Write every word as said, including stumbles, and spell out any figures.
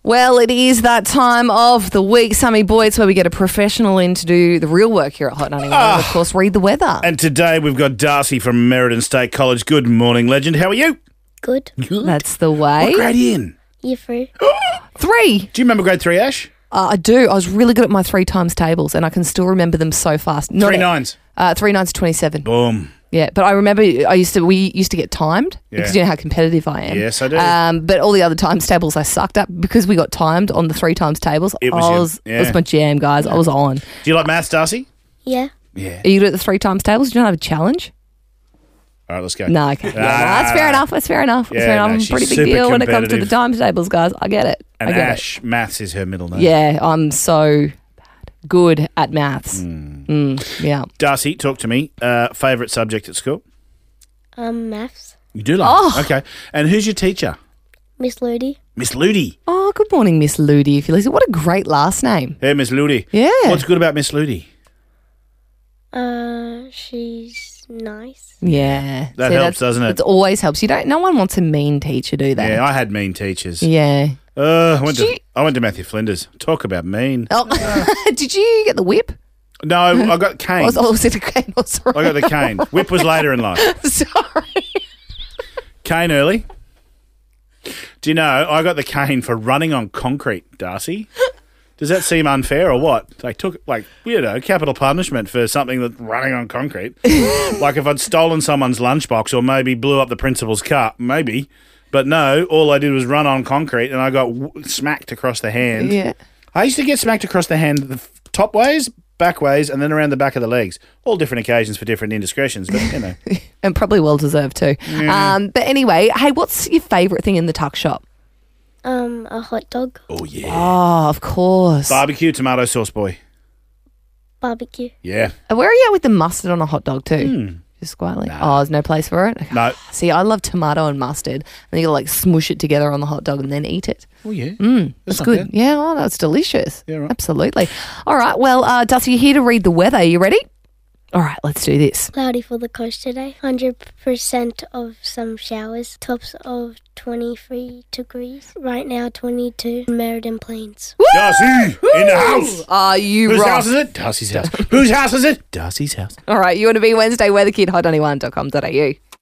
Well, it is that time of the week, Sammy Boy. It's where we get a professional in to do the real work here at Hot ninety-one. Ah. And, of course, read the weather. And today we've got Darcy from Meriden State College. Good morning, legend. How are you? Good. Good. That's the way. What grade are you in? Year three. Three. Do you remember grade three, Ash? Uh, I do. I was really good at my three times tables, and I can still remember them so fast. Not Three a- nines. Uh, three nines to twenty-seven. Boom. Yeah, but I remember I used to. We used to get timed Yeah. because you know how competitive I am. Yes, I do. Um, but all the other times tables I sucked at because we got timed on the three times tables. It was I your- was, yeah. it was my jam, guys. I was on. Do you like maths, Darcy? Yeah. Yeah. Are you good at the three times tables? Do you not have a challenge? All right, let's go. No, okay. Yeah, well, that's fair enough. That's fair enough. That's Yeah, fair enough. no, I'm a she's pretty big super deal when it comes to the competitive. times tables, guys. I get it. And I get Ash, maths is her middle name. it. Yeah, I'm so bad. Good at maths. Mm, yeah. Darcy, talk to me. Uh, favourite subject at school? Um, maths. You do like Oh. it? Okay. And who's your teacher? Miss Ludi. Miss Ludi. Oh, good morning, Miss Ludi. If you listen, what a great last name. Hey, Miss Ludi. Yeah. What's good about Miss Ludi? Uh, she's nice. Yeah. That See, helps, that's- doesn't it? It always helps. You don't. No one wants a mean teacher, do they? Yeah, I had mean teachers. Yeah. Uh, I went Did to you- I went to Matthew Flinders. Talk about mean. Oh, did you get the whip? No, I got cane. Oh, was it a cane? Oh, sorry. I got the cane. Whip was later in life. Sorry. Cane early. Do you know, I got the cane for running on concrete, Darcy. Does that seem unfair or what? They took, like, you know, capital punishment for something that's running on concrete. Like if I'd stolen someone's lunchbox or maybe blew up the principal's car, maybe. But no, all I did was run on concrete and I got w- smacked across the hand. Yeah. I used to get smacked across the hand the f- top ways, back ways, and then around the back of the legs. All different occasions for different indiscretions, but, you know. And probably well deserved too. Um, but anyway, hey, what's your favourite thing in the tuck shop? Um, a hot dog. Oh, yeah. Oh, of course. Barbecue tomato sauce, boy. Barbecue. Yeah. Uh, Where are you at with the mustard on a hot dog too? Hmm. Just quietly. Oh, there's no place for it? Okay. No. See, I love tomato and mustard. And you gotta like smush it together on the hot dog and then eat it. Oh, yeah. Mm, that's not good. bad. Yeah, oh, that's delicious. Yeah, right. Absolutely. All right. Well, uh, Dusty, you're here to read the weather. Are you ready? All right, let's do this. Cloudy for the coast today. one hundred percent of some showers. Tops of twenty-three degrees. Right now, twenty-two. Meriden Plains. Darcy, in the house. Are you Whose right? house is it? Darcy's house. Whose house is it? Darcy's house. All right, you want to be Wednesday Weather Kid, hot ninety-one dot com dot a u.